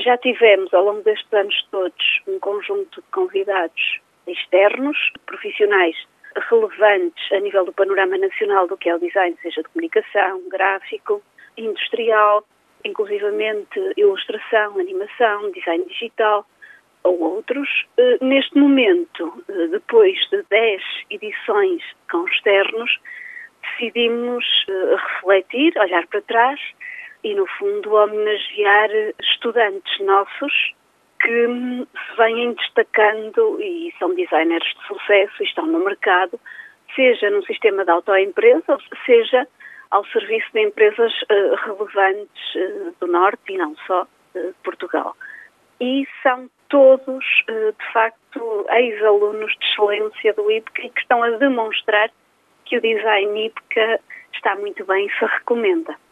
Já tivemos, ao longo destes anos todos, um conjunto de convidados externos, profissionais relevantes a nível do panorama nacional do que é o design, seja de comunicação, gráfico, industrial, inclusivamente ilustração, animação, design digital ou outros. Neste momento, depois de 10 edições com externos, decidimos refletir, olhar para trás e, no fundo, homenagear estudantes nossos que se vêm destacando e são designers de sucesso e estão no mercado, seja no sistema de autoempresa, seja ao serviço de empresas relevantes do Norte e não só de Portugal. E são todos, de facto, ex-alunos de excelência do IPCA e que estão a demonstrar que o design IPCA está muito bem e se recomenda.